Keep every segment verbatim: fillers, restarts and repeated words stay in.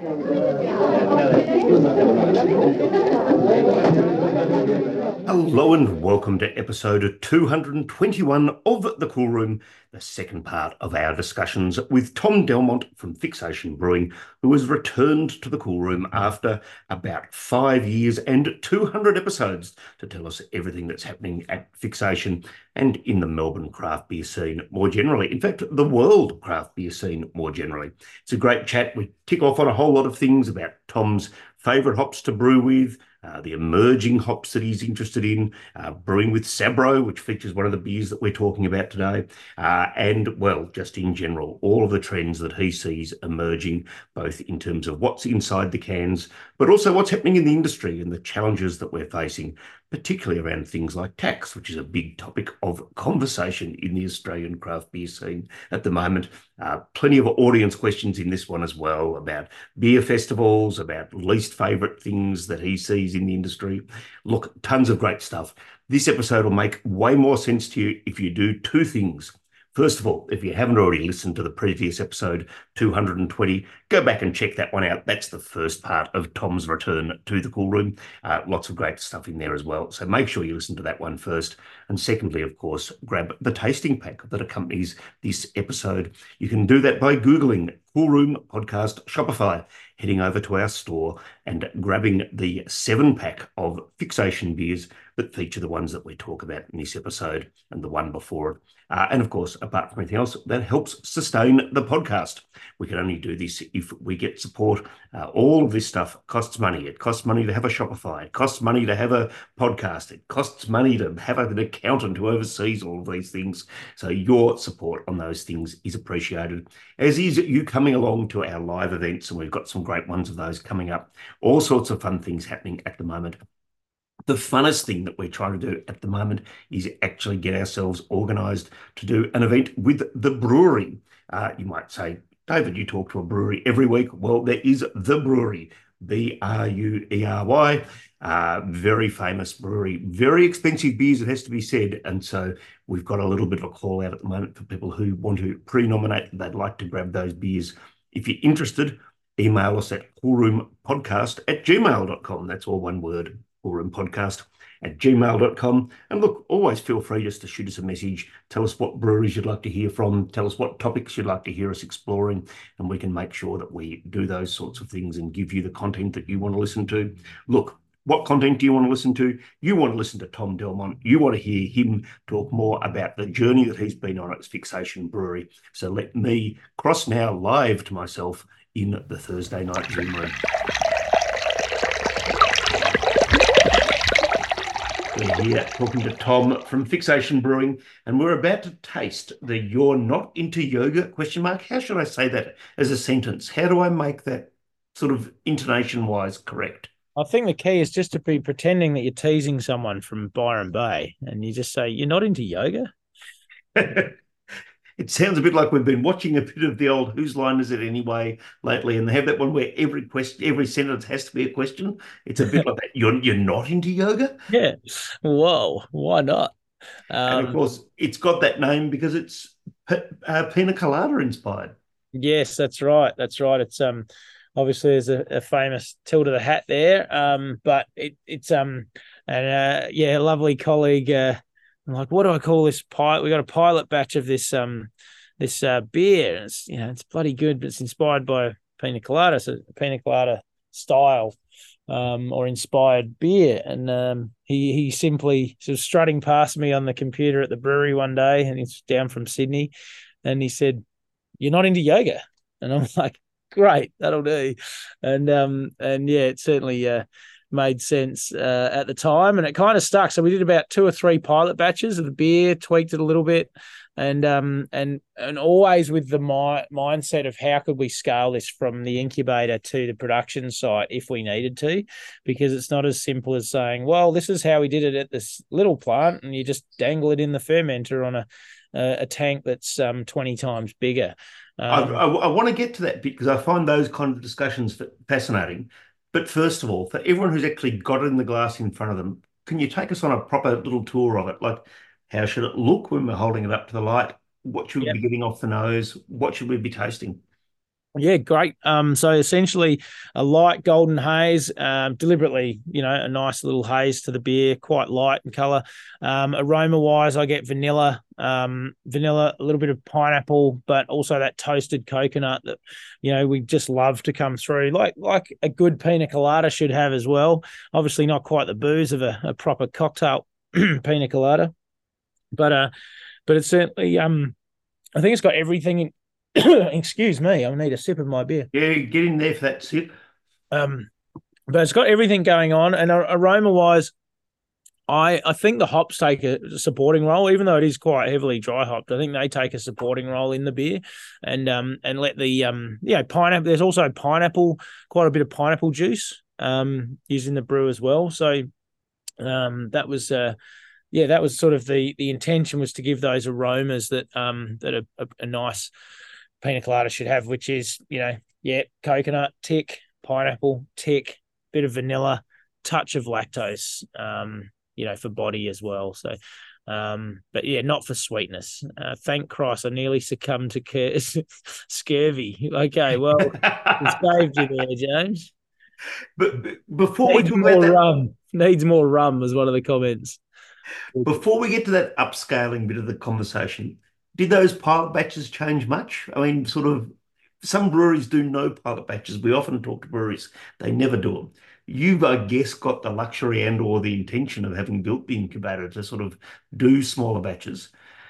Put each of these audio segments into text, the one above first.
Hello and welcome to episode two hundred twenty-one of The Cool Room, the second part of our discussions with Tom Delmont from Fixation Brewing, who has returned to The Cool Room after about five years and two hundred episodes to tell us everything that's happening at Fixation and in the Melbourne craft beer scene more generally. In fact, the world craft beer scene more generally. It's a great chat. We tick off on a whole lot of things about Tom's favourite hops to brew with, Uh, the emerging hops that he's interested in, uh, brewing with Sabro, which features one of the beers that we're talking about today, uh, and, well, just in general, all of the trends that he sees emerging, both in terms of what's inside the cans, but also what's happening in the industry and the challenges that we're facing, particularly around things like tax, which is a big topic of conversation in the Australian craft beer scene at the moment. Uh, plenty of audience questions in this one as well about beer festivals, about least favourite things that he sees in the industry. Look, tons of great stuff. This episode will make way more sense to you if you do two things. First of all, if you haven't already listened to the previous episode, two hundred twenty, go back and check that one out. That's the first part of Tom's return to the Cool Room. Uh, lots of great stuff in there as well. So make sure you listen to that one first. And secondly, of course, grab the tasting pack that accompanies this episode. You can do that by Googling Cool Room Podcast Shopify, heading over to our store and grabbing the seven pack of Fixation beers that feature the ones that we talk about in this episode and the one before it. Uh, and of course, apart from anything else, that helps sustain the podcast. We can only do this if we get support. Uh, all of this stuff costs money. It costs money to have a Shopify. It costs money to have a podcast. It costs money to have an accountant who oversees all of these things. So your support on those things is appreciated, as is you coming along to our live events. And we've got some great ones of those coming up. All sorts of fun things happening at the moment. The funnest thing that we're trying to do at the moment is actually get ourselves organised to do an event with the brewery. Uh, you might say, David, you talk to a brewery every week. Well, there is the brewery, B R U E R Y, uh, very famous brewery, very expensive beers, it has to be said. And so we've got a little bit of a call out at the moment for people who want to pre-nominate that they'd like to grab those beers. If you're interested, email us at coolroompodcast at gmail dot com. That's all one word. Podcast at gmail dot com. And look, always feel free just to shoot us a message. Tell us what breweries you'd like to hear from. Tell us what topics you'd like to hear us exploring. And we can make sure that we do those sorts of things and give you the content that you want to listen to. Look, what content do you want to listen to? You want to listen to Tom Delmont. You want to hear him talk more about the journey that he's been on at Fixation Brewery. So let me cross now live to myself in the Thursday night Zoom room. We're here talking to Tom from Fixation Brewing, and we're about to taste the "You're Not Into Yoga?" question mark. How should I say that as a sentence? How do I make that sort of intonation-wise correct? I think the key is just to be pretending that you're teasing someone from Byron Bay, and you just say, "You're not into yoga?" It sounds a bit like we've been watching a bit of the old "Whose Line Is It Anyway" lately, and they have that one where every question, every sentence has to be a question. It's a bit like that. You're you're not into yoga? Yeah. Whoa, why not? And of Um, course, it's got that name because it's p- uh, pina colada inspired. yes, that's right. That's right. It's um obviously there's a, a famous tilt of the hat there. Um, but it it's um and uh yeah, a lovely colleague. Uh, I'm like, what do I call this pilot? We got a pilot batch of this um this uh beer, and it's you know it's bloody good, but it's inspired by pina colada, so pina colada style um or inspired beer. And um he he simply sort of strutting past me on the computer at the brewery one day, and he's down from Sydney, and he said, "You're not into yoga?" And I'm like, great, that'll do. And um and yeah, it certainly uh made sense uh, at the time, and it kind of stuck. So we did about two or three pilot batches of the beer, tweaked it a little bit, and um and and always with the mi- mindset of how could we scale this from the incubator to the production site if we needed to, because it's not as simple as saying, well, this is how we did it at this little plant, and you just dangle it in the fermenter on a a, a tank that's um twenty times bigger. I, Um, I, I want to get to that bit because I find those kind of discussions fascinating. But first of all, for everyone who's actually got it in the glass in front of them, can you take us on a proper little tour of it? Like, how should it look when we're holding it up to the light? What should we yeah. be getting off the nose? What should we be tasting? Yeah, great. Um, so essentially a light golden haze, um, deliberately, you know, a nice little haze to the beer, quite light in color. Um, aroma wise, I get vanilla, um, vanilla, a little bit of pineapple, but also that toasted coconut that, you know, we just love to come through, like like a good pina colada should have as well. Obviously, not quite the booze of a, a proper cocktail pina colada, but uh, but it's certainly um, I think it's got everything. Excuse me, I need a sip of my beer. Yeah, get in there for that sip. Um, but it's got everything going on, and aroma wise, I I think the hops take a supporting role, even though it is quite heavily dry hopped. I think they take a supporting role in the beer, and um and let the um yeah pineapple. There's also pineapple, quite a bit of pineapple juice um used in the brew as well. So um that was uh yeah that was sort of the the intention, was to give those aromas that um that a, a, a nice pina colada should have, which is, you know, yeah, coconut, tick, pineapple, tick, bit of vanilla, touch of lactose, um, you know, for body as well. So, um, but yeah, not for sweetness. Uh, thank Christ, I nearly succumbed to scurvy. Okay, well, it saved you there, James. But before we Needs talk about more that, rum. Needs more rum was one of the comments. before we get to that upscaling bit of the conversation, did those pilot batches change much? I mean, sort of, some breweries do no pilot batches. We often talk to breweries, they never do them. You've, I guess, got the luxury and or the intention of having built the incubator to sort of do smaller batches.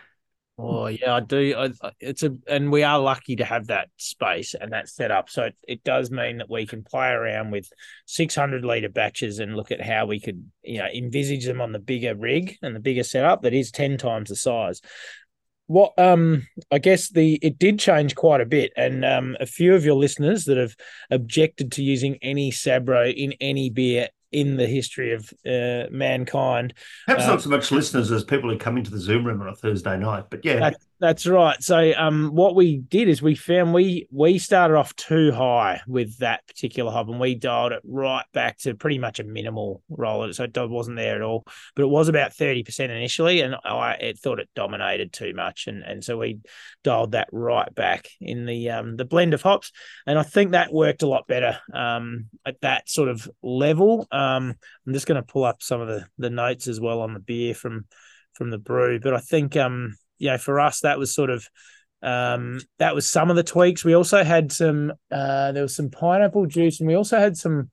Oh yeah, I do. I, it's a, and we are lucky to have that space and that setup. So it, it does mean that we can play around with six hundred liter batches and look at how we could, you know, envisage them on the bigger rig and the bigger setup that is ten times the size. What um I guess the it did change quite a bit, and um a few of your listeners that have objected to using any Sabro in any beer in the history of uh, mankind. Perhaps Uh, not so much listeners as people who come into the Zoom room on a Thursday night, but yeah. that, that's right. So um, what we did is we found we we started off too high with that particular hub, and we dialed it right back to pretty much a minimal roller. So it wasn't there at all, but it was about thirty percent initially, and I it thought it dominated too much, and and so we dialed that right back in the um the blend of hops, and I think that worked a lot better um at that sort of level. Um, I'm just going to pull up some of the the notes as well on the beer from from the brew, but I think um. You know, for us, that was sort of um, that was some of the tweaks. We also had some uh, there was some pineapple juice, and we also had some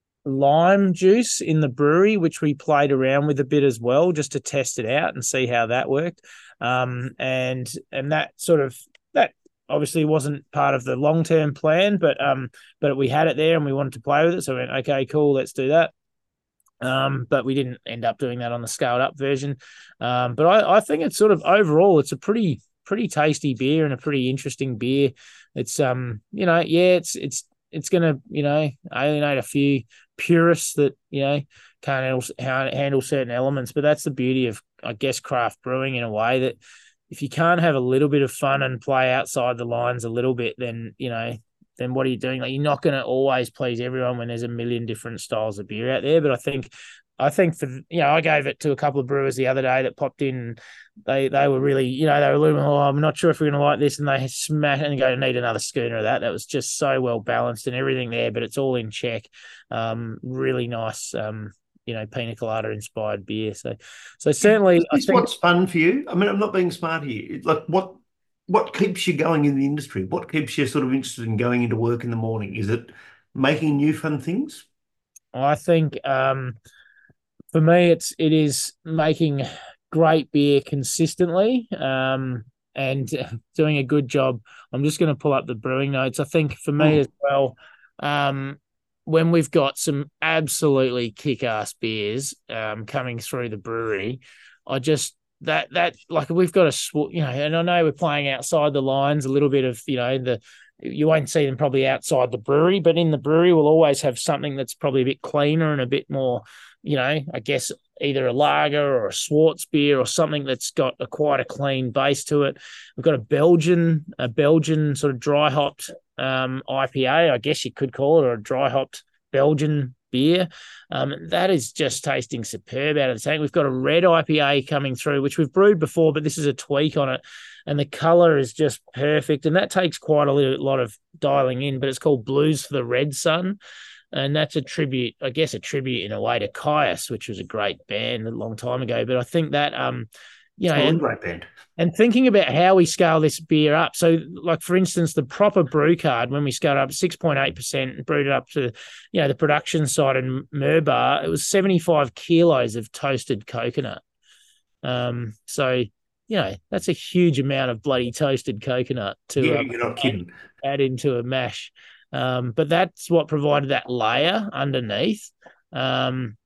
lime juice in the brewery, which we played around with a bit as well, just to test it out and see how that worked. Um, and and that sort of that obviously wasn't part of the long term plan, but um, but we had it there and we wanted to play with it, so we went, okay, cool, let's do that. Um, but we didn't end up doing that on the scaled up version. Um, but I, I think it's sort of overall, it's a pretty, pretty tasty beer and a pretty interesting beer. It's, um, you know, yeah, it's, it's, it's going to, you know, alienate a few purists that, you know, can't handle, handle certain elements, but that's the beauty of, I guess, craft brewing in a way that if you can't have a little bit of fun and play outside the lines a little bit, then, you know, then what are you doing? Like, you're not going to always please everyone when there's a million different styles of beer out there. But I think, I think for, you know, I gave it to a couple of brewers the other day that popped in. They they were really, you know, they were a little, oh, I'm not sure if we're going to like this. And they smash and go, need another schooner of that. That was just so well balanced and everything there, but it's all in check. Um, really nice, um, you know, pina colada inspired beer. So, so certainly, Is I this think what's fun for you? I mean, I'm not being smart here. Like, what what keeps you going in the industry? What keeps you sort of interested in going into work in the morning? Is it making new fun things? I think um, for me, it's it is making great beer consistently um, and doing a good job. I'm just going to pull up the brewing notes. I think for me Mm. as well, um, when we've got some absolutely kick-ass beers um, coming through the brewery, I just that that like we've got a you know, and I know we're playing outside the lines a little bit of, you know, the you won't see them probably outside the brewery, but in the brewery we'll always have something that's probably a bit cleaner and a bit more, you know, I guess either a lager or a Schwartz beer or something that's got a quite a clean base to it. We've got a Belgian, a Belgian sort of dry hopped um, I P A, I guess you could call it, or a dry hopped Belgian beer. Um, that is just tasting superb out of the tank. We've got a red I P A coming through, which we've brewed before, but this is a tweak on it. And the colour is just perfect. And that takes quite a little, lot of dialing in, but it's called Blues for the Red Sun. And that's a tribute, I guess, a tribute in a way to Caius, which was a great band a long time ago. But I think that, um, you know, It's a and, great band. And thinking about how we scale this beer up. So, like, for instance, the proper brew card, when we scaled up six point eight percent and brewed it up to, you know, the production side in Murbar, it was seventy-five kilos of toasted coconut. Um, so, you know, that's a huge amount of bloody toasted coconut to yeah, um, you're not kidding. add, add into a mash. Um, but that's what provided that layer underneath. Um,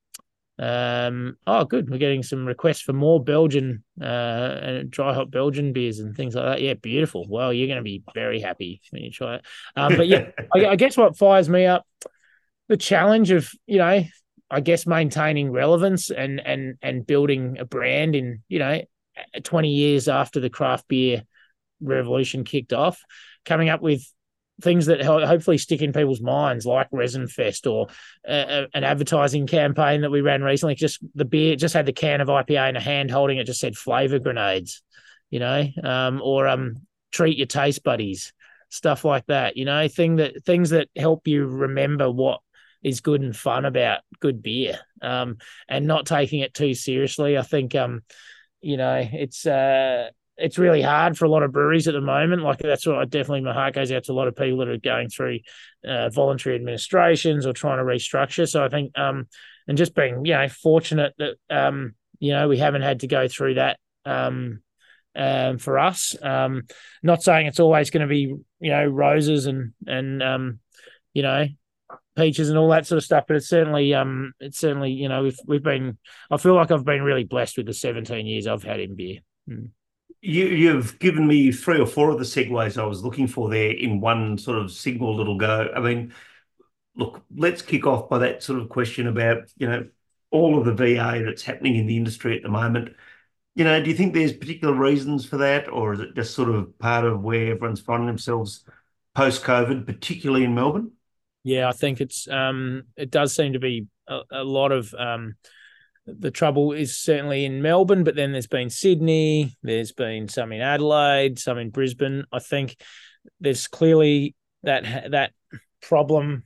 Um, oh, good. We're getting some requests for more Belgian uh, and dry hop Belgian beers and things like that. Yeah, beautiful. Well, you're going to be very happy when you try it. Um, but yeah, I, I guess what fires me up, the challenge of, you know, I guess maintaining relevance and and and building a brand in, you know, twenty years after the craft beer revolution kicked off, coming up with things that hopefully stick in people's minds, like Resin Fest or uh, an advertising campaign that we ran recently. Just the beer just had the can of I P A in a hand holding it, just said flavor grenades, you know, um, or um, treat your taste buddies, stuff like that, you know, thing that things that help you remember what is good and fun about good beer, um, and not taking it too seriously. I think, um, you know, it's uh, it's really hard for a lot of breweries at the moment. Like, that's what I definitely, my heart goes out to a lot of people that are going through uh, voluntary administrations or trying to restructure. So I think, um, and just being, you know, fortunate that, um, you know, we haven't had to go through that um, um, for us. Um, not saying it's always going to be, you know, roses and, and um, you know, peaches and all that sort of stuff, but it's certainly, um, it's certainly, you know, we've, we've been, I feel like I've been really blessed with the seventeen years I've had in beer. Mm. You, you've given me three or four of the segues I was looking for there in one sort of single little go. I mean, look, let's kick off by that sort of question about, you know, all of the V A that's happening in the industry at the moment. You know, do you think there's particular reasons for that, or is it just sort of part of where everyone's finding themselves post-COVID, particularly in Melbourne? Yeah, I think it's um, it does seem to be a, a lot of um, the trouble is certainly in Melbourne, but then there's been Sydney, there's been some in Adelaide, some in Brisbane. I think there's clearly that that problem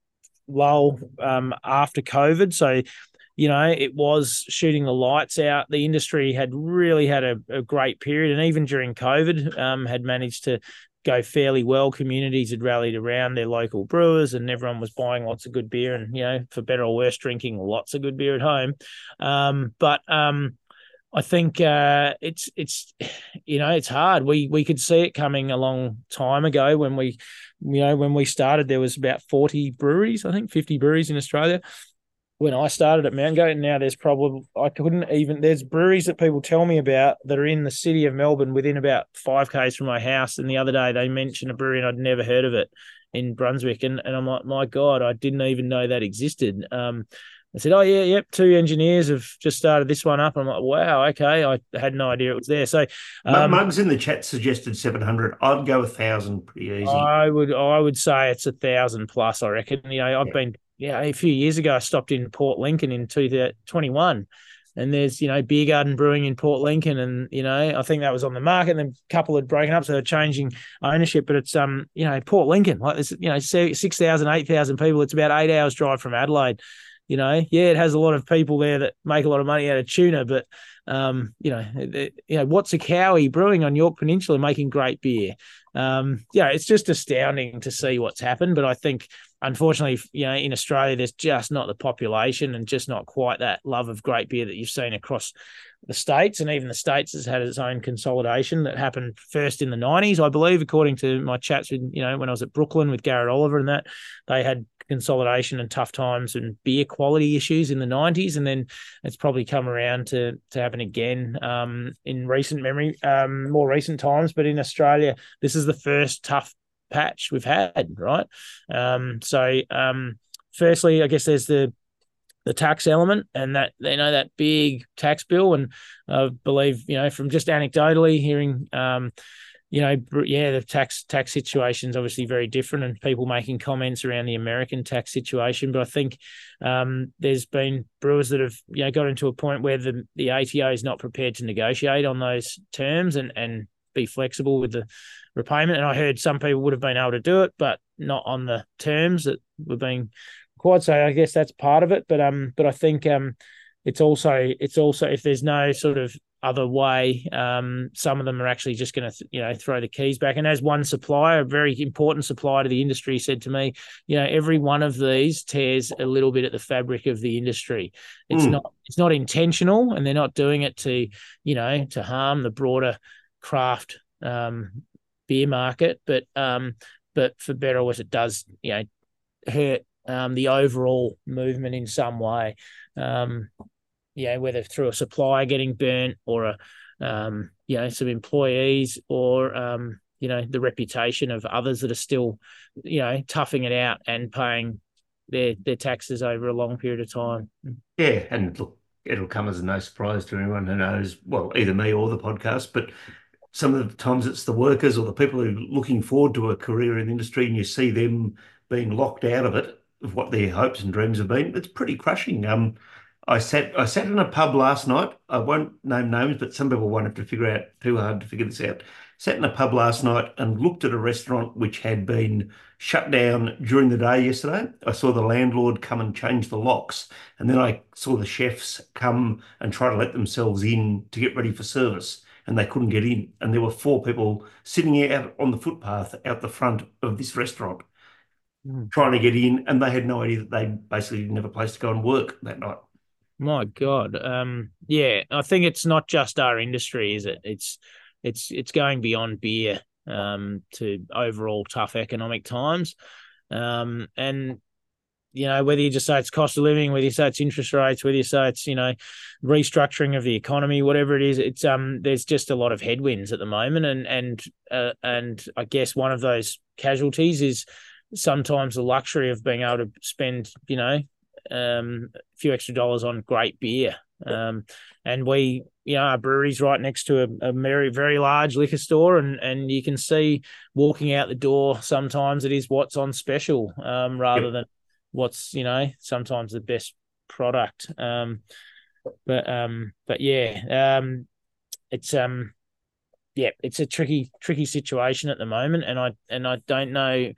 lull um, after COVID. So, you know, it was shooting the lights out. The industry had really had a, a great period, and even during COVID, um, had managed to go fairly well. Communities had rallied around their local brewers, and everyone was buying lots of good beer, and, you know, for better or worse, drinking lots of good beer at home. Um, but um, I think uh, it's it's you know, it's hard. We we could see it coming a long time ago when we, you know, when we started. There was about forty breweries, I think fifty breweries in Australia when I started at Mount Goat, and now there's probably, I couldn't even, there's breweries that people tell me about that are in the city of Melbourne within about five Ks from my house. And the other day they mentioned a brewery and I'd never heard of it in Brunswick. And, and I'm like, my God, I didn't even know that existed. Um, I said, oh, yeah, yep, two engineers have just started this one up. I'm like, wow, okay, I had no idea it was there. So um, Mugs in the chat suggested seven hundred. I'd go one thousand pretty easy. I would I would say it's one thousand plus, I reckon. You know, I've yeah. been, yeah, a few years ago, I stopped in Port Lincoln in two thousand twenty-one, and there's, you know, Beer Garden Brewing in Port Lincoln, and, you know, I think that was on the market, and then a couple had broken up, so they're changing ownership, but it's, um, you know, Port Lincoln, like this, you know, six thousand, eight thousand people. It's about eight hours drive from Adelaide. You know, yeah, it has a lot of people there that make a lot of money out of tuna, but, um, you know, it, you know, what's a Cowie brewing on York Peninsula making great beer? Um, yeah, it's just astounding to see what's happened. But I think, unfortunately, you know, in Australia, there's just not the population and just not quite that love of great beer that you've seen across the States. And even the States has had its own consolidation that happened first in the nineties, I believe, according to my chats with, you know, when I was at Brooklyn with Garrett Oliver and that, they had consolidation and tough times and beer quality issues in the nineties, and then it's probably come around to to happen again um, in recent memory, um, more recent times. But in Australia, this is the first tough patch we've had, right? Um, so, um, firstly, I guess there's the the tax element, and that, you know, that big tax bill, and I believe, you know, from just anecdotally hearing, um, you know, yeah, the tax tax situation is obviously very different, and people making comments around the American tax situation. But I think um, there's been brewers that have, you know, got into a point where the, the A T O is not prepared to negotiate on those terms and, and be flexible with the repayment. And I heard some people would have been able to do it, but not on the terms that were being required. So I guess that's part of it. But um, but I think um, it's also it's also if there's no sort of other way, um, some of them are actually just going to, you know, throw the keys back. And as one supplier, a very important supplier to the industry, said to me, you know, every one of these tears a little bit at the fabric of the industry. It's mm. not it's not intentional, and they're not doing it to, you know, to harm the broader craft um, beer market, but um, but for better or worse, it does, you know, hurt um, the overall movement in some way. Um, Yeah, whether through a supplier getting burnt or a, um, you know, some employees or, um, you know, the reputation of others that are still, you know, toughing it out and paying their their taxes over a long period of time. Yeah, and look, it'll come as no surprise to anyone who knows, well, either me or the podcast, but some of the times it's the workers or the people who are looking forward to a career in the industry, and you see them being locked out of it, of what their hopes and dreams have been. It's pretty crushing. Um, I sat I sat in a pub last night. I won't name names, but some people won't have to figure out too hard to figure this out. Sat in a pub last night and looked at a restaurant which had been shut down during the day yesterday. I saw the landlord come and change the locks, and then I saw the chefs come and try to let themselves in to get ready for service, and they couldn't get in. And there were four people sitting out on the footpath out the front of this restaurant mm. trying to get in, and they had no idea that they basically didn't have a place to go and work that night. My God. Um, yeah, I think it's not just our industry, is it? It's it's it's going beyond beer um, to overall tough economic times. Um, and, you know, whether you just say it's cost of living, whether you say it's interest rates, whether you say it's, you know, restructuring of the economy, whatever it is, it's um there's just a lot of headwinds at the moment. And and uh, and I guess one of those casualties is sometimes the luxury of being able to spend, you know, um, a few extra dollars on great beer. Um, and we, you know, our brewery's right next to a, a very, very large liquor store, and, and you can see walking out the door, sometimes it is what's on special, um, rather yep. than what's, you know, sometimes the best product. Um, but, um, but yeah, um, it's, um, yeah, it's a tricky, tricky situation at the moment. And I, and I don't know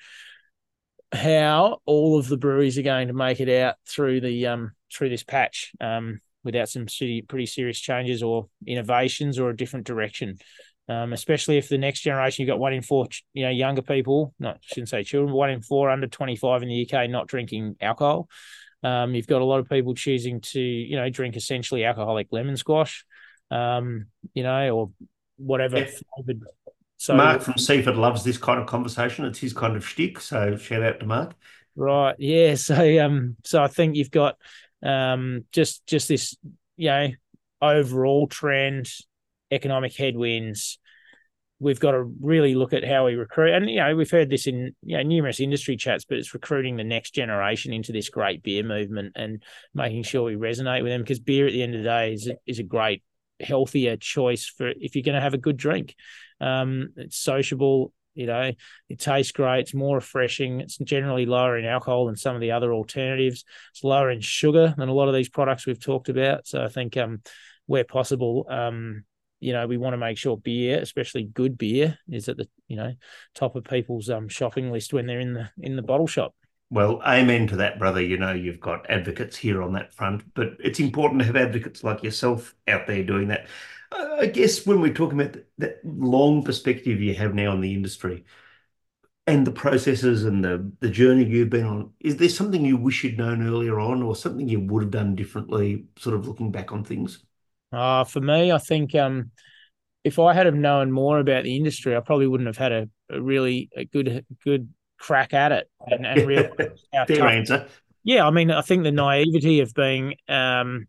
how all of the breweries are going to make it out through the um through this patch um without some pretty serious changes or innovations or a different direction, um especially if the next generation, you've got one in four, you know, younger people, not I shouldn't say children, but one in four under twenty-five in the U K not drinking alcohol. Um you've got a lot of people choosing to, you know, drink essentially alcoholic lemon squash, um you know, or whatever yeah. flavored. So, Mark from Seaford loves this kind of conversation. It's his kind of shtick. So shout out to Mark. Right. Yeah. So um so I think you've got um just just this, you know, overall trend, economic headwinds. We've got to really look at how we recruit. And, you know, we've heard this in, you know, numerous industry chats, but it's recruiting the next generation into this great beer movement and making sure we resonate with them, because beer at the end of the day is, is a great, healthier choice for if you're going to have a good drink. Um, it's sociable, you know, it tastes great, it's more refreshing, it's generally lower in alcohol than some of the other alternatives, it's lower in sugar than a lot of these products we've talked about. So I think um, where possible, um, you know, we want to make sure beer, especially good beer, is at the, you know, top of people's um, shopping list when they're in the in the bottle shop. Well, amen to that, brother. You know, you've got advocates here on that front, but it's important to have advocates like yourself out there doing that. I guess when we're talking about that long perspective you have now in the industry and the processes and the, the journey you've been on, is there something you wish you'd known earlier on, or something you would have done differently, sort of looking back on things? Uh, for me, I think um, if I had have known more about the industry, I probably wouldn't have had a, a really a good good crack at it and, and realize how Fair tough. answer. Yeah, I mean, I think the naivety of being um,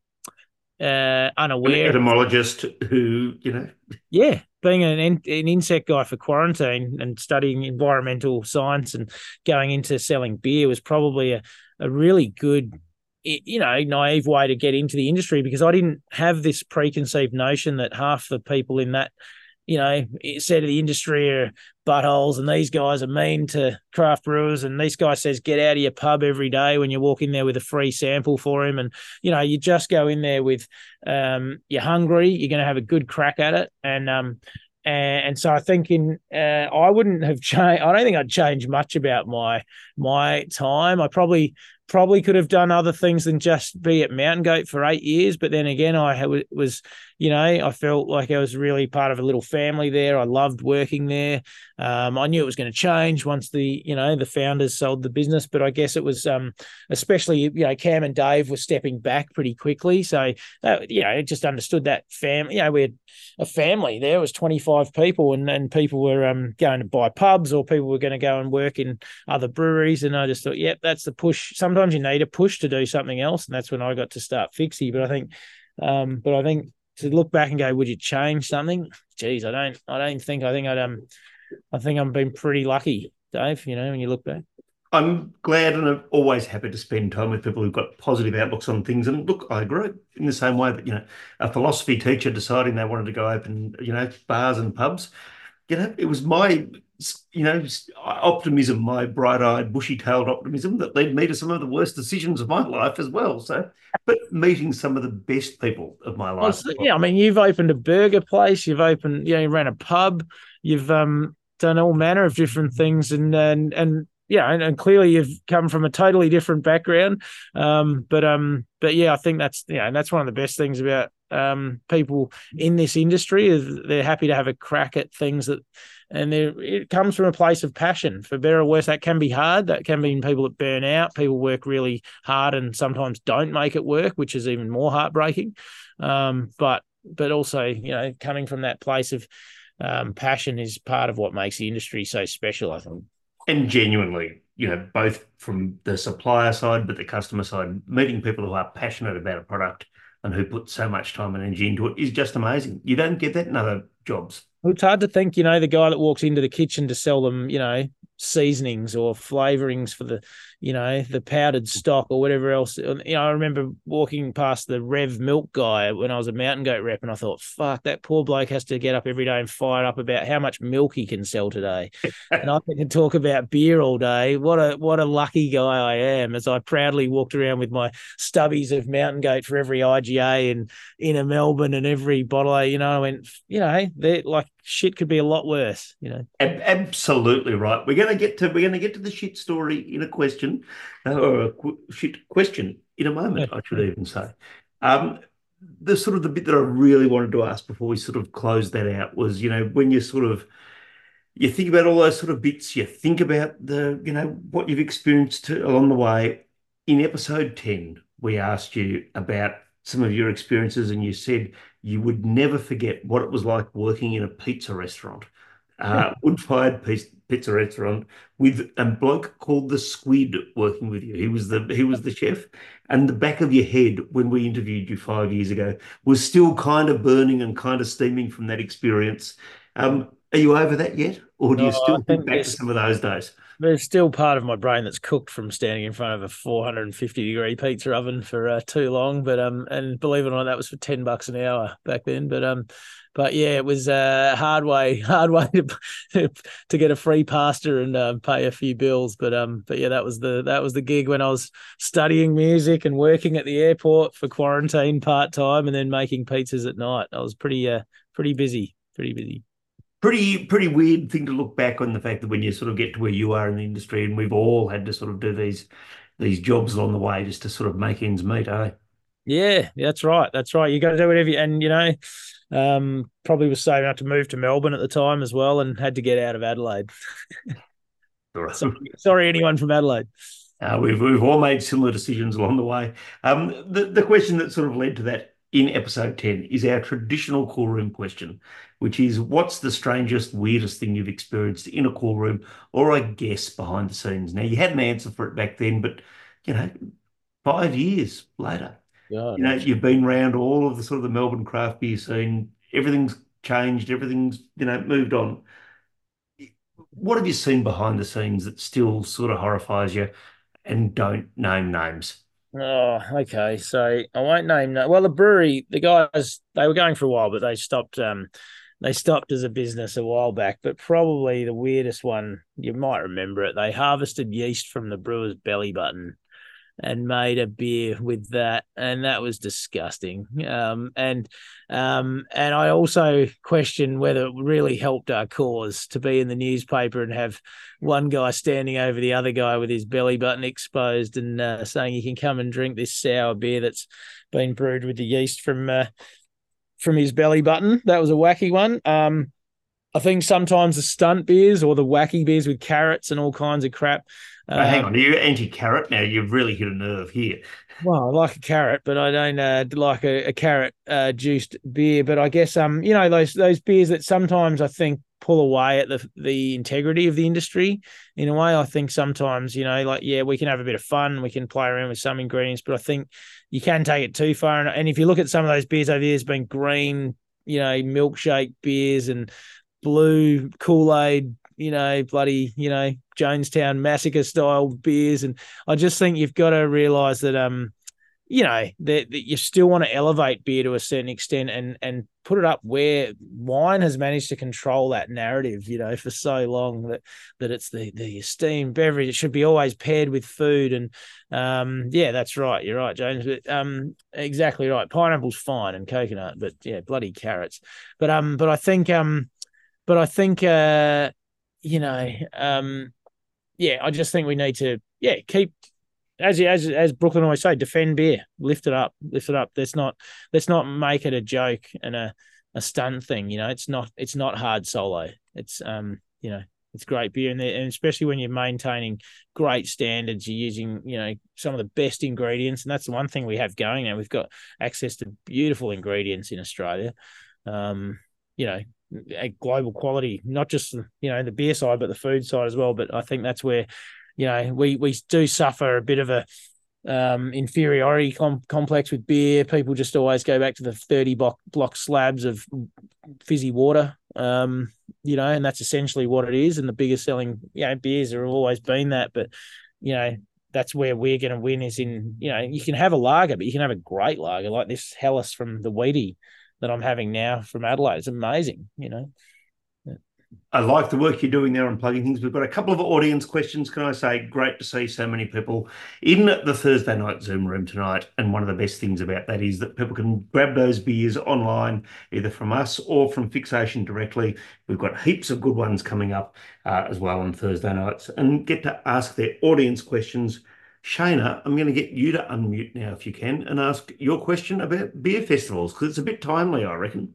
uh, unaware. An etymologist who, you know. Yeah, being an, an insect guy for quarantine and studying environmental science and going into selling beer was probably a, a really good, you know, naive way to get into the industry, because I didn't have this preconceived notion that half the people in that you know, said the industry are buttholes and these guys are mean to craft brewers. And this guy says, get out of your pub every day when you walk in there with a free sample for him. And, you know, you just go in there with, um, you're hungry, you're going to have a good crack at it. And, um, and, and so I think in, uh, I wouldn't have changed. I don't think I'd change much about my, my time. I probably, probably could have done other things than just be at Mountain Goat for eight years. But then again, I was, you know, I felt like I was really part of a little family there. I loved working there. Um, I knew it was going to change once the, you know, the founders sold the business, but I guess it was, um, especially, you know, Cam and Dave were stepping back pretty quickly. So, uh, you know, just understood that family, you know, we had a family there. It was twenty-five people and, and people were um, going to buy pubs or people were going to go and work in other breweries. And I just thought, yep, that's the push. Sometimes you need a push to do something else. And that's when I got to start Fixie. But I think, um, but I think, to look back and go, would you change something? Geez, I don't. I don't think. I think I'd. Um, I think I've been pretty lucky, Dave. You know, when you look back. I'm glad and I'm always happy to spend time with people who've got positive outlooks on things. And look, I agree in the same way that, you know, a philosophy teacher deciding they wanted to go open, you know, bars and pubs, you know, it was my, you know, optimism, my bright-eyed, bushy-tailed optimism that led me to some of the worst decisions of my life as well. So, but meeting some of the best people of my Well, life. so, yeah, I mean, you've opened a burger place, you've opened, you know, you ran a pub, you've um done all manner of different things, and and and yeah, and, and clearly you've come from a totally different background. Um, but um, but yeah, I think that's yeah, and that's one of the best things about um people in this industry is they're happy to have a crack at things that, and it comes from a place of passion. For better or worse, that can be hard. That can mean people that burn out. People work really hard and sometimes don't make it work, which is even more heartbreaking. Um, but but also, you know, coming from that place of um, passion is part of what makes the industry so special, I think. And genuinely, you know, both from the supplier side, but the customer side, meeting people who are passionate about a product and who put so much time and energy into it is just amazing. You don't get that in other jobs. Well, it's hard to think, you know, the guy that walks into the kitchen to sell them, you know, seasonings or flavorings for the, you know, the powdered stock or whatever else. You know, I remember walking past the Rev Milk guy when I was a Mountain Goat rep, and I thought, fuck, that poor bloke has to get up every day and fire up about how much milk he can sell today. And I can talk about beer all day. What a what a lucky guy I am, as I proudly walked around with my stubbies of Mountain Goat for every I G A and inner Melbourne and every bottle. You know, I went, you know, they're like, shit could be a lot worse, you know. Absolutely right. We're going to get to we're going to get to the shit story in a question, uh, or a qu shit question in a moment. I should even say. Um, the sort of the bit that I really wanted to ask before we sort of close that out was, you know, when you sort of you think about all those sort of bits, you think about the, you know, what you've experienced along the way. In episode ten, we asked you about some of your experiences, and you said you would never forget what it was like working in a pizza restaurant, uh, wood-fired pizza restaurant with a bloke called the Squid working with you. He was the he was the chef, and the back of your head when we interviewed you five years ago was still kind of burning and kind of steaming from that experience. Um, are you over that yet, or do No, you I still think think back to there's some of those days? there's still part of my brain that's cooked from standing in front of a four hundred fifty degree pizza oven for uh, too long. But um, and believe it or not, that was for ten bucks an hour back then. But um, but yeah, it was a uh, hard way, hard way to to get a free pasta and uh, pay a few bills. But um, but yeah, that was the that was the gig when I was studying music and working at the airport for quarantine part time, and then making pizzas at night. I was pretty uh pretty busy, pretty busy. Pretty, pretty weird thing to look back on, the fact that when you sort of get to where you are in the industry, and we've all had to sort of do these these jobs along the way just to sort of make ends meet, eh? Yeah, that's right. That's right. You got to do whatever you, and you know, um, probably was saving up to move to Melbourne at the time as well, and had to get out of Adelaide. sorry, sorry, anyone from Adelaide. Uh, we've we've all made similar decisions along the way. Um, the the question that sort of led to that in episode ten is our traditional cool room question, which is, what's the strangest, weirdest thing you've experienced in a cool room, or I guess behind the scenes? Now, you had an answer for it back then, but you know, five years later, God, you know, you've been around all of the sort of the Melbourne craft beer scene. Everything's changed. Everything's, you know, moved on. What have you seen behind the scenes that still sort of horrifies you, and don't name names? Oh, okay. So I won't name. No- Well, the brewery, the guys, they were going for a while, but they stopped. Um, they stopped as a business a while back, but probably the weirdest one, you might remember it. They harvested yeast from the brewer's belly button and made a beer with that, and that was disgusting. Um, and um, and I also question whether it really helped our cause to be in the newspaper and have one guy standing over the other guy with his belly button exposed and uh, saying you can come and drink this sour beer that's been brewed with the yeast from uh, from his belly button. That was a wacky one. Um, I think sometimes the stunt beers or the wacky beers with carrots and all kinds of crap. Oh, hang Um, on, are you anti-carrot now? You've really hit a nerve here. Well, I like a carrot, but I don't uh, like a, a carrot uh, juiced beer. But I guess um, you know, those those beers that sometimes I think pull away at the the integrity of the industry. In a way, I think sometimes, you know, like yeah, we can have a bit of fun, we can play around with some ingredients, but I think you can take it too far. And, and if you look at some of those beers over the years, been green, you know, milkshake beers and blue Kool-Aid, you know, bloody, you know, Jonestown Massacre style beers. And I just think you've got to realize that, um, you know, that, that you still want to elevate beer to a certain extent and and put it up where wine has managed to control that narrative, you know, for so long that that it's the the esteemed beverage. It should be always paired with food. And um, yeah, that's right. You're right, James. But um, exactly right. Pineapple's fine and coconut, but yeah, bloody carrots. But um, but I think um, but I think uh, you know, um, yeah, I just think we need to yeah keep. As as as Brooklyn always say, defend beer, lift it up, lift it up. Let's not let's not make it a joke and a, a stunt thing. You know, it's not it's not hard solo. It's um you know it's great beer, and, and especially when you're maintaining great standards, you're using you know some of the best ingredients, and that's the one thing we have going now. We've got access to beautiful ingredients in Australia. Um, you know, a global quality, not just you know the beer side, but the food side as well. But I think that's where you know, we we do suffer a bit of a um, inferiority com- complex with beer. People just always go back to the thirty block, block slabs of fizzy water, um, you know, and that's essentially what it is. And the biggest selling, you know, beers have always been that. But, you know, that's where we're going to win is in, you know, you can have a lager, but you can have a great lager like this Hellas from the Wheatie that I'm having now from Adelaide. It's amazing, you know. I like the work you're doing there on plugging things. We've got a couple of audience questions. Can I say, great to see so many people in the Thursday night Zoom room tonight. And one of the best things about that is that people can grab those beers online, either from us or from Fixation directly. We've got heaps of good ones coming up uh, as well on Thursday nights, and get to ask their audience questions. Shayna, I'm going to get you to unmute now if you can and ask your question about beer festivals, because it's a bit timely, I reckon.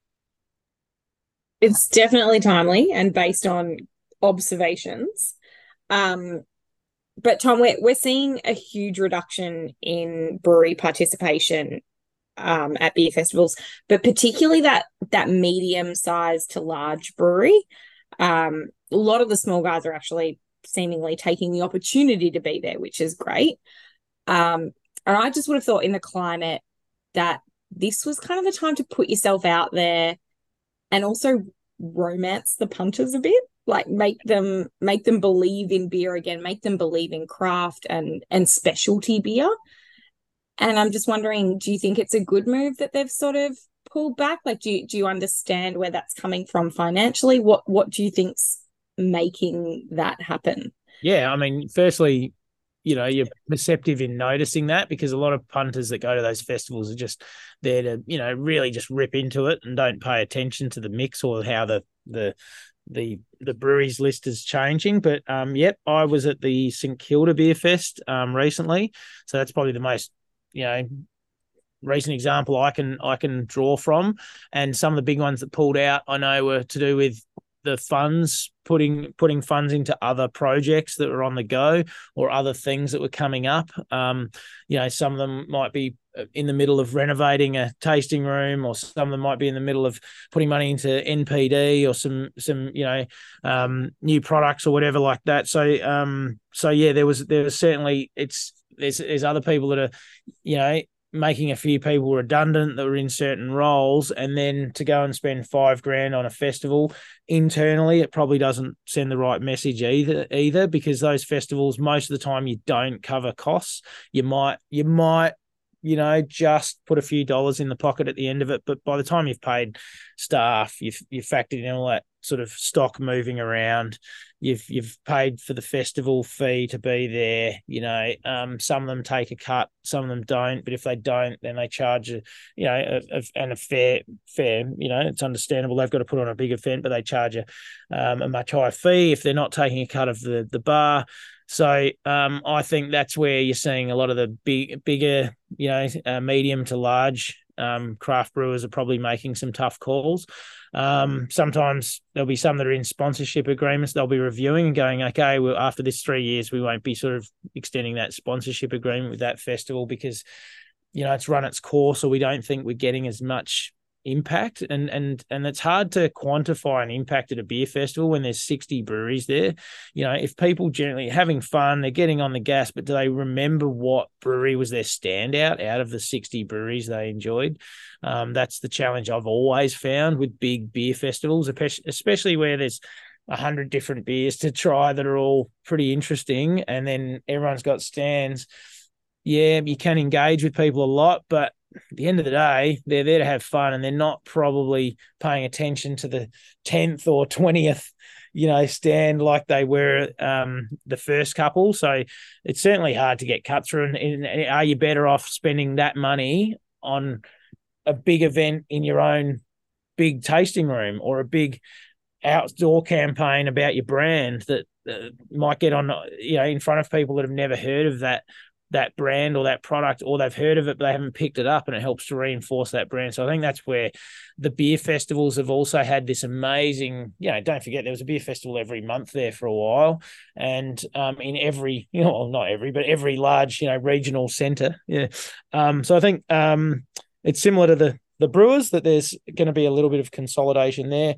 It's definitely timely and based on observations. Um, but Tom, we're we're seeing a huge reduction in brewery participation um, at beer festivals, but particularly that that medium sized to large brewery. Um, a lot of the small guys are actually seemingly taking the opportunity to be there, which is great. Um, and I just would have thought in the climate that this was kind of the time to put yourself out there and also romance the punters a bit, like make them make them believe in beer again, make them believe in craft and and specialty beer. And I'm just wondering, do you think it's a good move that they've sort of pulled back? Like, do you, do you understand where that's coming from financially? What what do you think's making that happen? Yeah, I mean, firstly, you know, you're perceptive in noticing that because a lot of punters that go to those festivals are just there to, you know, really just rip into it and don't pay attention to the mix or how the the the the breweries list is changing. But um, yep, I was at the St Kilda Beer Fest um recently, so that's probably the most, you know, recent example I can I can draw from. And some of the big ones that pulled out, I know, were to do with the funds putting putting funds into other projects that were on the go or other things that were coming up. Um, you know, some of them might be in the middle of renovating a tasting room, or some of them might be in the middle of putting money into N P D or some some you know um, new products or whatever like that. So um, so yeah, there was there was certainly it's there's there's other people that are, you know, making a few people redundant that were in certain roles, and then to go and spend five grand on a festival internally, it probably doesn't send the right message either either because those festivals most of the time you don't cover costs. You might you might you know, just put a few dollars in the pocket at the end of it. But by the time you've paid staff, you've you've factored in all that sort of stock moving around. You've you've paid for the festival fee to be there. You know, um, some of them take a cut, some of them don't. But if they don't, then they charge a, you know, a, a, and a fair fair. You know, it's understandable. They've got to put on a big event, but they charge a um, a much higher fee if they're not taking a cut of the the bar. So um, I think that's where you're seeing a lot of the big, bigger, you know, uh, medium to large um, craft brewers are probably making some tough calls. Um, sometimes there'll be some that are in sponsorship agreements they'll be reviewing and going, okay, well, after this three years, we won't be sort of extending that sponsorship agreement with that festival because, you know, it's run its course, or we don't think we're getting as much impact. And and and it's hard to quantify an impact at a beer festival when there's sixty breweries there. You know, if people generally having fun, they're getting on the gas, but do they remember what brewery was their standout out of the sixty breweries they enjoyed? Um, that's the challenge I've always found with big beer festivals, especially where there's a hundred different beers to try that are all pretty interesting, and then everyone's got stands. Yeah, you can engage with people a lot, but at the end of the day, they're there to have fun, and they're not probably paying attention to the tenth or twentieth, you know, stand like they were um, the first couple. So it's certainly hard to get cut through. And, and are you better off spending that money on a big event in your own big tasting room, or a big outdoor campaign about your brand that uh, might get on, you know, in front of people that have never heard of that that brand or that product, or they've heard of it, but they haven't picked it up, and it helps to reinforce that brand. So I think that's where the beer festivals have also had this amazing, you know, don't forget there was a beer festival every month there for a while. And um, in every, you know, well, not every, but every large, you know, regional centre. Yeah. Um, so I think um, it's similar to the, the brewers, that there's going to be a little bit of consolidation there.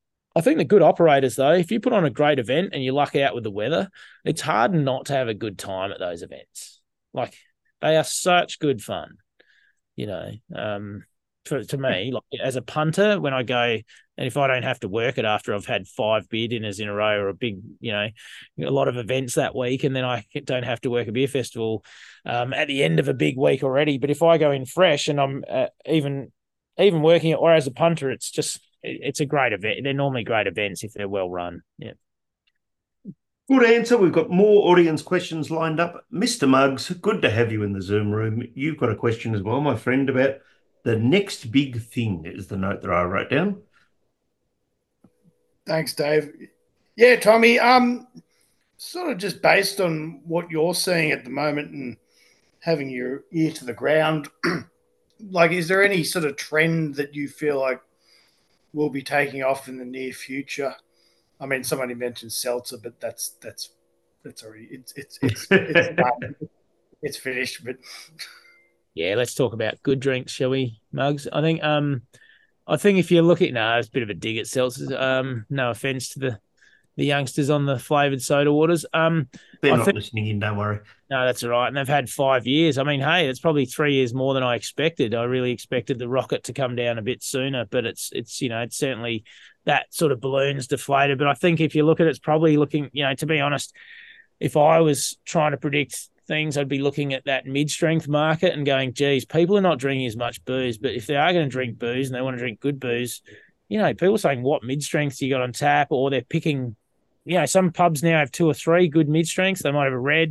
I think the good operators, though, if you put on a great event and you luck out with the weather, it's hard not to have a good time at those events. Like, they are such good fun, you know. Um, for, to me, like as a punter, when I go, and if I don't have to work it after I've had five beer dinners in a row, or a big, you know, a lot of events that week, and then I don't have to work a beer festival um, at the end of a big week already. But if I go in fresh and I'm uh, even even working it, or as a punter, it's just it's a great event. They're normally great events if they're well run. Yeah. Good answer. We've got more audience questions lined up. Mister Muggs, good to have you in the Zoom room. You've got a question as well, my friend, about the next big thing, is the note that I wrote down. Thanks, Dave. Yeah, Tommy, um, sort of just based on what you're seeing at the moment and having your ear to the ground, like, is there any sort of trend that you feel like will be taking off in the near future? I mean, somebody mentioned seltzer, but that's that's that's already it's it's it's it's, it's finished. But yeah, let's talk about good drinks, shall we, Mugs? I think um, I think if you look at no, it's a bit of a dig at seltzers. Um, no offense to the the youngsters on the flavored soda waters. Um, They're I not think, listening in, don't worry. No, that's all right. And they've had five years. I mean, hey, it's probably three years more than I expected. I really expected the rocket to come down a bit sooner, but it's it's you know it's certainly that sort of balloon's deflated. But I think if you look at it, it's probably looking, you know, to be honest, if I was trying to predict things, I'd be looking at that mid-strength market and going, geez, people are not drinking as much booze, but if they are going to drink booze and they want to drink good booze, you know, people are saying, what mid-strengths you got on tap? Or they're picking, you know, some pubs now have two or three good mid-strengths. They might have a red,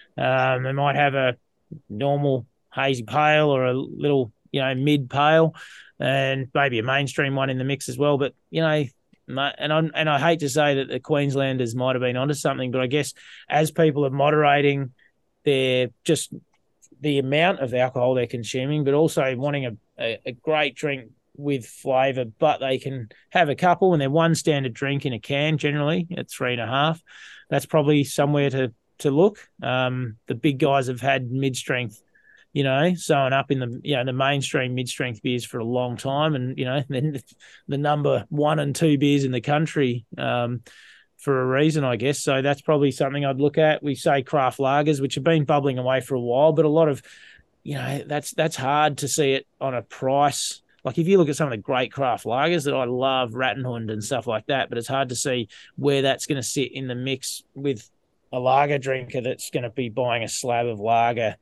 um, they might have a normal hazy pale, or a little, you know, mid-pale, and maybe a mainstream one in the mix as well. But, you know, and I and I hate to say that the Queenslanders might have been onto something, but I guess as people are moderating their just the amount of alcohol they're consuming, but also wanting a, a, a great drink with flavour, but they can have a couple, and they're one standard drink in a can generally at three and a half. That's probably somewhere to to look. Um, the big guys have had mid-strength, you know, sewing up in the, you know, the mainstream mid-strength beers for a long time. And, you know, then the number one and two beers in the country um, for a reason, I guess. So that's probably something I'd look at. We say craft lagers, which have been bubbling away for a while, but a lot of, you know, that's, that's hard to see it on a price. Like if you look at some of the great craft lagers that I love, Rattenhund and stuff like that, but it's hard to see where that's going to sit in the mix with a lager drinker that's going to be buying a slab of lager,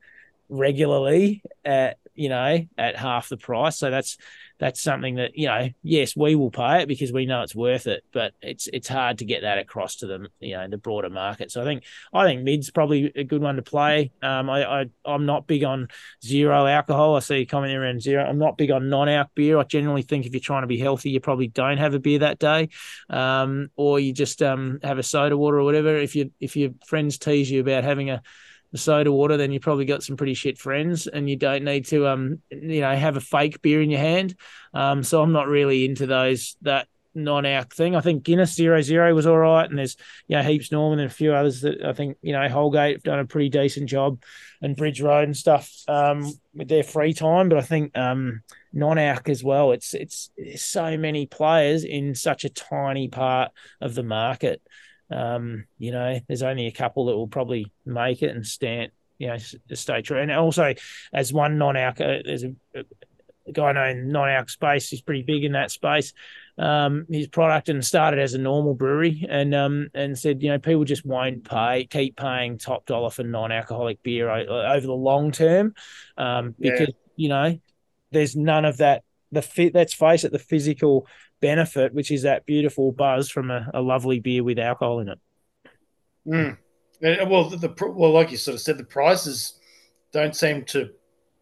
regularly at, you know, at half the price. So that's that's something that, you know, yes, we will pay it because we know it's worth it, but it's it's hard to get that across to them, you know, the broader market. So I think I think mid's probably a good one to play. Um, I, I I'm not big on zero alcohol. I see you commenting around zero. I'm not big on non-alc beer. I generally think if you're trying to be healthy, you probably don't have a beer that day, um, or you just um have a soda water or whatever. If you if your friends tease you about having a the soda water, then you probably got some pretty shit friends, and you don't need to, um, you know, have a fake beer in your hand. Um, so I'm not really into those that non-alc thing. I think Guinness Zero Zero was all right, and there's, you know, Heaps Norman and a few others that I think, you know, Holgate have done a pretty decent job, and Bridge Road and stuff um, with their free time. But I think um, non-alc as well. It's it's there's so many players in such a tiny part of the market. Um, you know, there's only a couple that will probably make it and stand, you know, stay true. And also, as one non-alc, uh, there's a, a guy I know in non-alc space. He's pretty big in that space. Um, his product and started as a normal brewery, and um, and said, you know, people just won't pay, keep paying top dollar for non-alcoholic beer over the long term, um, because yeah. you know, there's none of that. The fit. Let's face it, the physical benefit, which is that beautiful buzz from a, a lovely beer with alcohol in it. Mm. Well, the, the well, like you sort of said, the prices don't seem to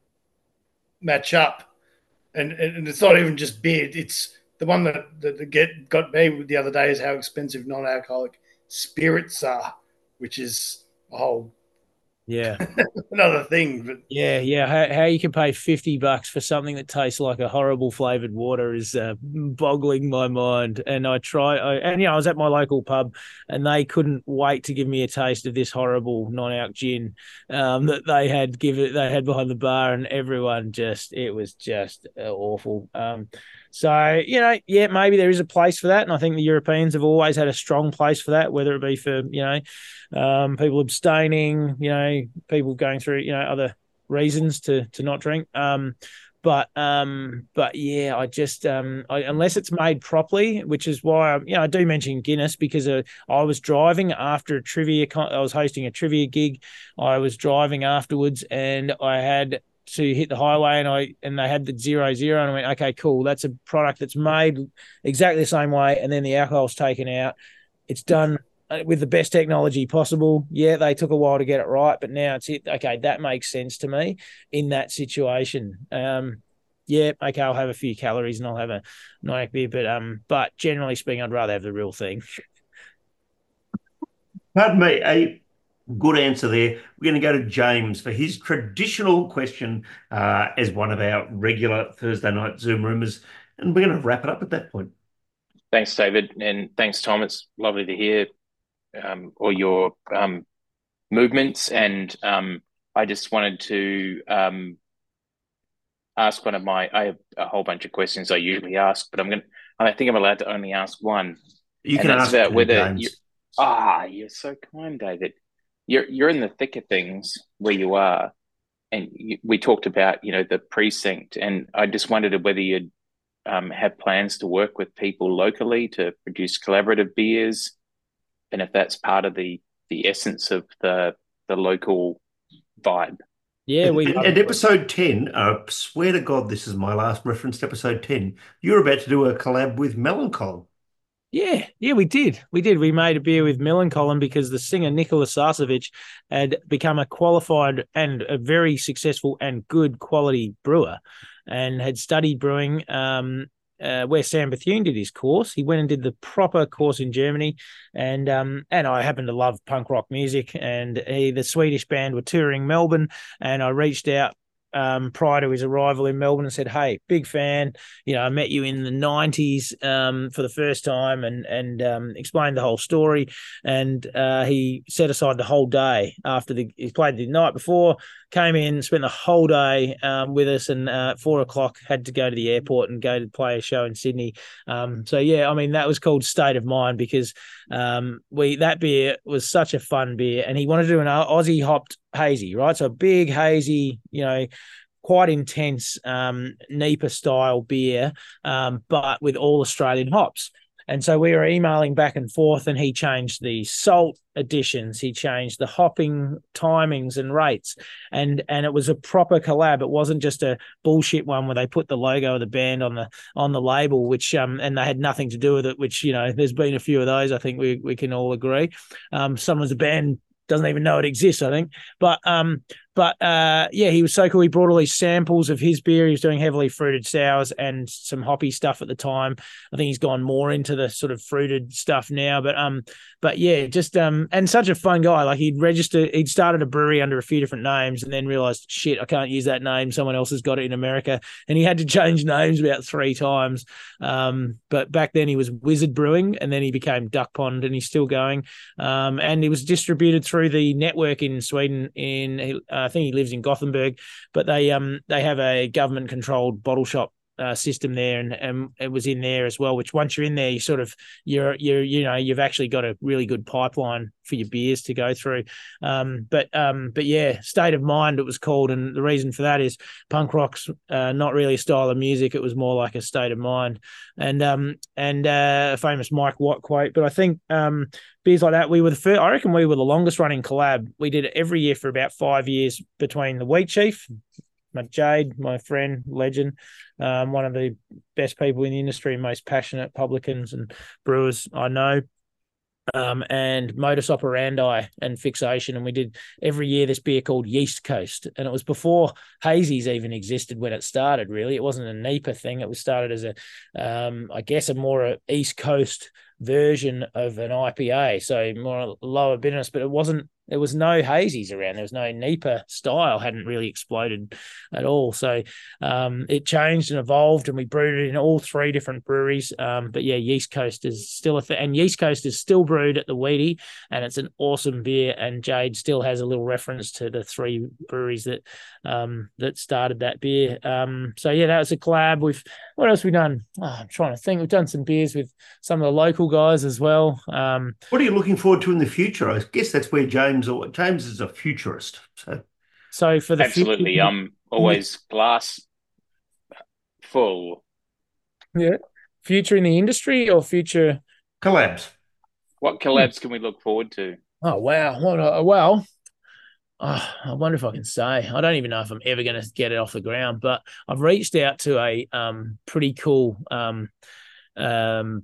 match up, and and it's not even just beer. It's the one that that get got me the other day is how expensive non-alcoholic spirits are, which is a whole yeah another thing. But yeah, yeah, how, how you can pay fifty bucks for something that tastes like a horrible flavored water is uh, boggling my mind. And I tried, I, and you know, I was at my local pub, and they couldn't wait to give me a taste of this horrible non-alc gin um, that they had given they had behind the bar, and everyone just it was just uh, awful. Um, So, you know, yeah, maybe there is a place for that. And I think the Europeans have always had a strong place for that, whether it be for, you know, um, people abstaining, you know, people going through, you know, other reasons to to not drink. Um, but, um, but yeah, I just, um, I, unless it's made properly, which is why, I, you know, I do mention Guinness because uh, I was driving after a trivia, I was hosting a trivia gig. I was driving afterwards, and I had to hit the highway, and I and they had the zero zero, and I went, okay, cool. That's a product that's made exactly the same way, and then the alcohol's taken out. It's done with the best technology possible. Yeah, they took a while to get it right, but now it's it. Okay, that makes sense to me in that situation. Um, yeah, okay, I'll have a few calories and I'll have a non-alc beer, but um, but generally speaking, I'd rather have the real thing. Pardon me, a good answer there. We're going to go to James for his traditional question uh, as one of our regular Thursday night Zoom roomers, and we're going to wrap it up at that point. Thanks, David, and thanks, Tom. It's lovely to hear um, all your um, movements, and um, I just wanted to um, ask one of my. I have a whole bunch of questions I usually ask, but I'm going. I think I'm allowed to only ask one. You can ask about whether James. You, ah, you're so kind, David. You're you're in the thick of things where you are, and you, we talked about, you know, the precinct, and I just wondered whether you'd um, have plans to work with people locally to produce collaborative beers, and if that's part of the the essence of the the local vibe. Yeah, we at, at episode ten. I swear to God, this is my last reference to episode ten. You're about to do a collab with Millencolin. Yeah, yeah, we did. We did. We made a beer with Millencolin because the singer Nikola Sarsovich had become a qualified and a very successful and good quality brewer, and had studied brewing um, uh, where Sam Bethune did his course. He went and did the proper course in Germany, and um, and I happen to love punk rock music, and he, the Swedish band were touring Melbourne, and I reached out um, prior to his arrival in Melbourne and said, hey, big fan, you know, I met you in the nineties um, for the first time, and and um, explained the whole story. And uh, he set aside the whole day after the, he played the night before, came in, spent the whole day um, with us, and uh, at four o'clock had to go to the airport and go to play a show in Sydney. Um, so yeah, I mean, that was called State of Mind because um, we, that beer was such a fun beer, and he wanted to do an Aussie hopped hazy, right? So a big hazy, you know, quite intense um, N E I P A style beer, um, but with all Australian hops. and so we were emailing back and forth, and he changed the salt additions, he changed the hopping timings and rates, and and it was a proper collab. It wasn't just a bullshit one where they put the logo of the band on the on the label, which um and they had nothing to do with it, which, you know, there's been a few of those, I think we we can all agree. Um some of the band doesn't even know it exists, I think. But um, but uh, yeah, he was so cool. He brought all these samples of his beer. He was doing heavily fruited sours and some hoppy stuff at the time. I think he's gone more into the sort of fruited stuff now. But um, but yeah, just um, and such a fun guy. Like he'd registered, he'd started a brewery under a few different names, and then realized, shit, I can't use that name. Someone else has got it in America, and he had to change names about three times. Um, but back then he was Wizard Brewing, and then he became Duck Pond, and he's still going. Um, and he was distributed through the network in Sweden. In uh, I think he lives in Gothenburg, but they um they have a government controlled bottle shop uh, system there, and, and it was in there as well. Which once you're in there, you sort of you're you're you know you've actually got a really good pipeline for your beers to go through. Um, but um, but yeah, State of Mind it was called, and the reason for that is punk rock's uh, not really a style of music. It was more like a state of mind, and um and uh, a famous Mike Watt quote. But I think um. beers like that, we were the first, I reckon we were the longest running collab. We did it every year for about five years between the Wheat Chief, my Jade, my friend, legend, um, one of the best people in the industry, most passionate publicans and brewers I know, um, and Modus Operandi and Fixation. And we did every year this beer called Yeast Coast. And it was before hazies even existed when it started, really. It wasn't an N E P A thing. It was started as a, um, I guess, a more a East Coast version of an I P A, so more lower bitterness, but it wasn't, there was no hazies around. There was no N E P A style, hadn't really exploded at all. So um, it changed and evolved, and we brewed it in all three different breweries. Um, but yeah, Yeast Coast is still a thing, and Yeast Coast is still brewed at the Wheatie, and it's an awesome beer. And Jade still has a little reference to the three breweries that um, that started that beer. Um, so yeah, that was a collab. We've what else have we done? Oh, I'm trying to think. We've done some beers with some of the local guys as well. Um, what are you looking forward to in the future? I guess that's where James or James is a futurist. So, so for the absolutely, future, I'm always glass full. Yeah, future in the industry or future collabs. What collabs can we look forward to? Oh wow! What a, well, oh, I wonder if I can say. I don't even know if I'm ever going to get it off the ground, but I've reached out to a um pretty cool um um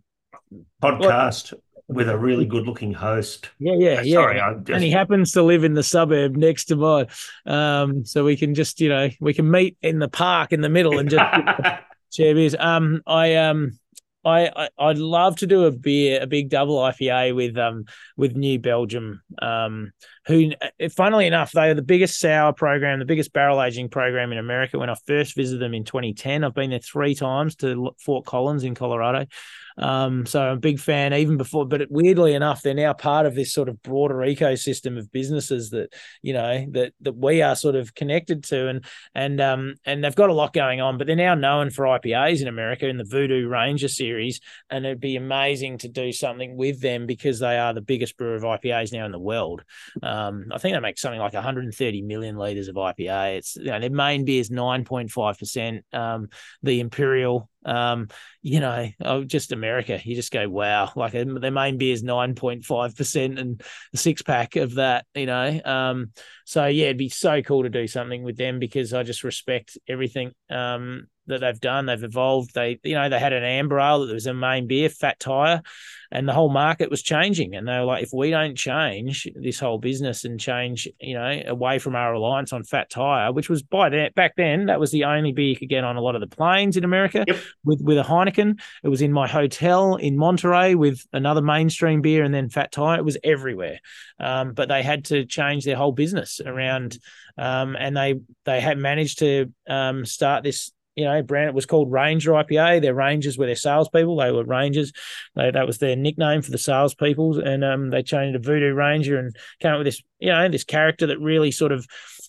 podcast what? with a really good-looking host. Yeah, yeah, uh, yeah. Sorry, I just... and he happens to live in the suburb next to mine, um, so we can just you know we can meet in the park in the middle and just share beers. Um, I um. I, I I'd love to do a beer, a big double I P A with um with New Belgium, um who, funnily enough, they are the biggest sour program, the biggest barrel aging program in America. When I first visited them in twenty ten, I've been there three times to Fort Collins in Colorado. Um, so I'm a big fan even before, but weirdly enough, they're now part of this sort of broader ecosystem of businesses that, you know, that, that we are sort of connected to, and, and, um, and they've got a lot going on, but they're now known for I P As in America in the Voodoo Ranger series. And it'd be amazing to do something with them because they are the biggest brewer of I P As now in the world. Um, I think they make something like one hundred thirty million litres of I P A. It's, you know, their main beer is nine point five percent. Um, the Imperial, um, you know, oh, just America. You just go, wow, like their main beer is nine point five percent and a six pack of that, you know. Um, so yeah, it'd be so cool to do something with them because I just respect everything um, that they've done. They've evolved. They, you know, they had an amber ale that was a main beer, Fat Tire, and the whole market was changing. And they were like, if we don't change this whole business and change, you know, away from our reliance on Fat Tire, which was by then, back then, that was the only beer you could get on a lot of the planes in America. Yep. with, with a Heineken. It was in my hotel in Monterey with another mainstream beer and then Fat Tire. It was everywhere. Um, but they had to change their whole business around, um, and they, they had managed to um, start this, you know, brand. It was called Ranger I P A. Their Rangers were their salespeople. They were Rangers. They, that was their nickname for the salespeople. And um, they changed to Voodoo Ranger and came up with this, you know, this character that really sort of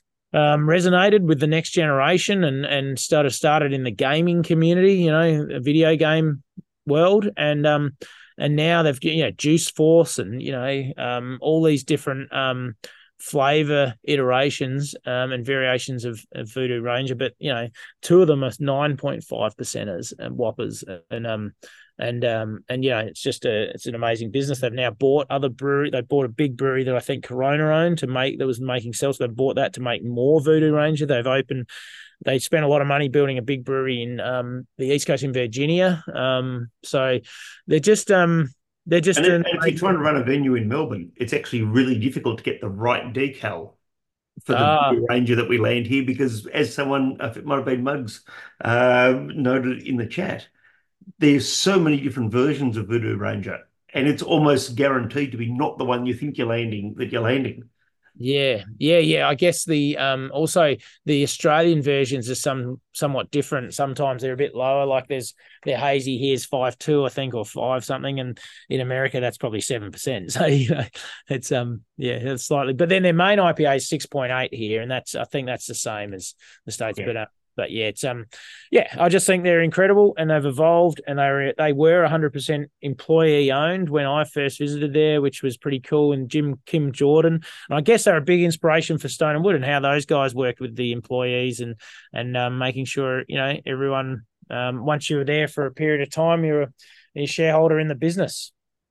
um, resonated with the next generation and and started started in the gaming community, you know, a video game world. And um, and now they've, you know, Juice Force and, you know, um, all these different um. flavor iterations um, and variations of, of Voodoo Ranger, but you know, two of them are nine point five percenters and whoppers, and um, and um, and you know, it's just a it's an amazing business. They've now bought other brewery. They bought a big brewery that I think Corona owned to make that was making seltzer. They've bought that to make more Voodoo Ranger. They've opened. They spent a lot of money building a big brewery in um, the East Coast in Virginia. Um, so they're just um, they're just. And, an, and if you're trying to run a venue in Melbourne, it's actually really difficult to get the right decal for the Ah. Ranger that we land here, because as someone, if it might have been Muggs, uh, noted in the chat, there's so many different versions of Voodoo Ranger, and it's almost guaranteed to be not the one you think you're landing that you're landing. Yeah, yeah, yeah. I guess the um also the Australian versions are some somewhat different. Sometimes they're a bit lower. Like there's their hazy here's five two, I think, or five something, and in America that's probably seven percent. So you know, it's um yeah, it's slightly. But then their main I P A is six point eight here, and that's I think that's the same as the States. Yeah. But uh, but yeah, it's um yeah, I just think they're incredible, and they've evolved, and they were they were one hundred percent employee owned when I first visited there, which was pretty cool. And Jim Kim Jordan, and I guess they're a big inspiration for Stone and Wood and how those guys worked with the employees and and um, making sure you know everyone um, once you were there for a period of time, you're a, a shareholder in the business.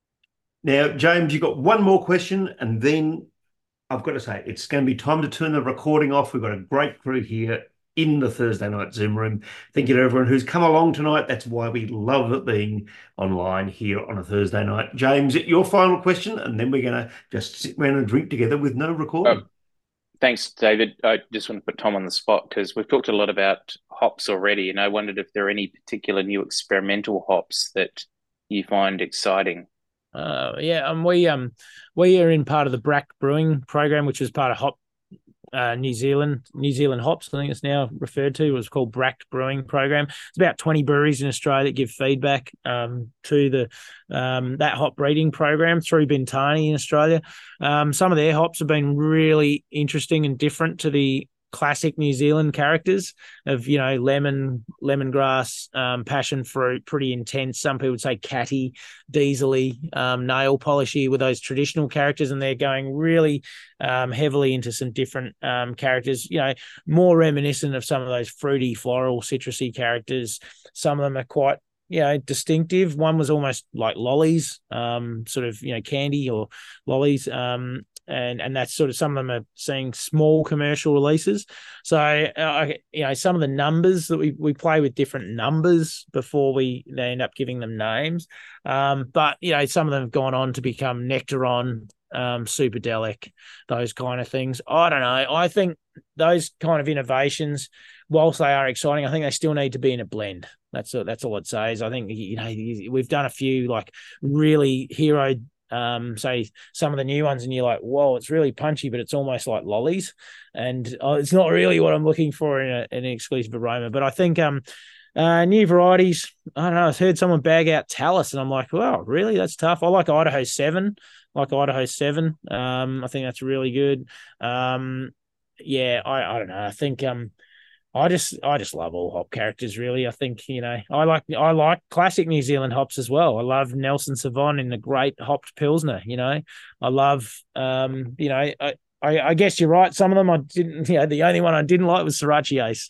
Now, James, you've got one more question, and then I've got to say it's going to be time to turn the recording off. We've got a great crew here in the Thursday night Zoom room. Thank you to everyone who's come along tonight. That's why we love it being online here on a Thursday night. James, your final question, and then we're going to just sit around and drink together with no recording. Oh, thanks, David. I just want to put Tom on the spot because we've talked a lot about hops already, and I wondered if there are any particular new experimental hops that you find exciting. Uh, yeah, um, we um we are in part of the Brack Brewing program, which is part of Hop uh, New Zealand, New Zealand Hops. I think it's now referred to. It was called Brack Brewing program. It's about twenty breweries in Australia that give feedback um to the um that hop breeding program through Bintani in Australia. Um, some of their hops have been really interesting and different to the classic New Zealand characters of, you know, lemon, lemongrass, um, passion fruit, pretty intense. Some people would say catty, diesely, um, nail polishy with those traditional characters, and they're going really um, heavily into some different um, characters, you know, more reminiscent of some of those fruity, floral, citrusy characters. Some of them are quite, you know, distinctive. One was almost like lollies, um, sort of, you know, candy or lollies. Um, and and that's sort of, some of them are seeing small commercial releases. So uh, you know, some of the numbers that we we play with different numbers before we they end up giving them names. Um, but you know, some of them have gone on to become Nectaron, um, Superdelic, those kind of things. I don't know. I think those kind of innovations, whilst they are exciting, I think they still need to be in a blend. That's that's all I'd say. Is I think, you know, we've done a few like really hero. Um, say some of the new ones, and you're like, whoa, it's really punchy, but it's almost like lollies, and uh, it's not really what I'm looking for in, a, in an exclusive aroma. But I think um, uh, new varieties. I don't know. I've heard someone bag out Talus, and I'm like, wow, really? That's tough. I like Idaho Seven. I like Idaho Seven. Um, I think that's really good. Um, yeah, I, I don't know. I think um. I just I just love all hop characters, really. I think, you know, I like I like classic New Zealand hops as well. I love Nelson Sauvin in the great hopped Pilsner, you know. I love um, you know, I, I, I guess you're right. Some of them I didn't, you know, the only one I didn't like was Sriracha Ace.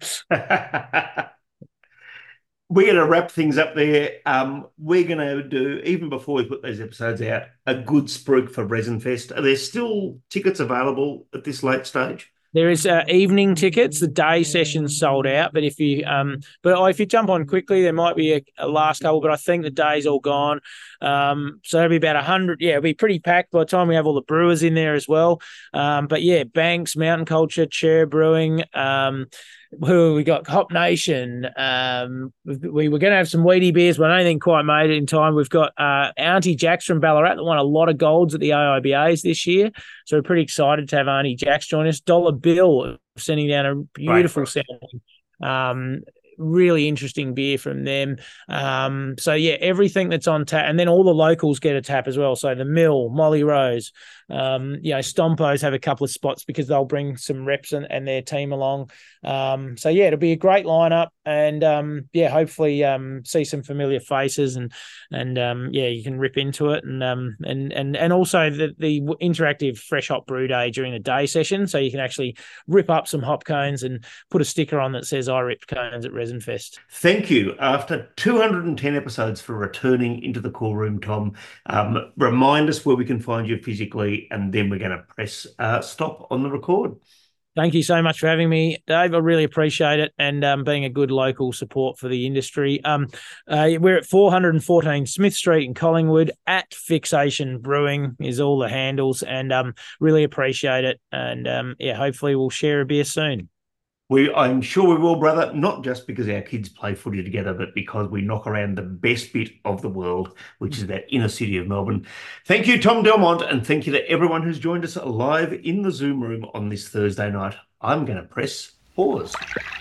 We're going to wrap things up there. Um, we're going to do, even before we put those episodes out, a good spruik for Resin Fest. Are there still tickets available at this late stage? There is uh, evening tickets. The day session's sold out, but if you um, but if you jump on quickly, there might be a, a last couple. But I think the day's all gone. Um, so it'll be about a hundred. Yeah, it'll be pretty packed by the time we have all the brewers in there as well. Um, but yeah, Banks, Mountain Culture, Chair Brewing. Um, who we got? Hop Nation. Um, we were going to have some weedy beers, but I don't think quite made it in time. We've got uh, Auntie Jax from Ballarat that won a lot of golds at the A I B As this year, so we're pretty excited to have Auntie Jax join us. Dollar Bill sending down a beautiful sounding, um, really interesting beer from them. Um, so yeah, everything that's on tap, and then all the locals get a tap as well. So the Mill, Molly Rose, Um, you know, Stompos have a couple of spots because they'll bring some reps and, and their team along. Um, so yeah, it'll be a great lineup, and um, yeah, hopefully um, see some familiar faces, and and um, yeah, you can rip into it, and um, and and and also the the interactive fresh hop brew day during the day session, so you can actually rip up some hop cones and put a sticker on that says "I ripped cones at Resin Fest." Thank you. After two hundred ten episodes, for returning into the cool room, Tom. Um, remind us where we can find you physically, and then we're going to press uh, stop on the record. Thank you so much for having me, Dave. I really appreciate it, and um, being a good local support for the industry. Um, uh, we're at four fourteen Smith Street in Collingwood. At Fixation Brewing is all the handles, and um, really appreciate it. And um, yeah, hopefully we'll share a beer soon. We, I'm sure we will, brother, not just because our kids play footy together, but because we knock around the best bit of the world, which is that inner city of Melbourne. Thank you, Tom Delmont, and thank you to everyone who's joined us live in the Zoom room on this Thursday night. I'm going to press pause.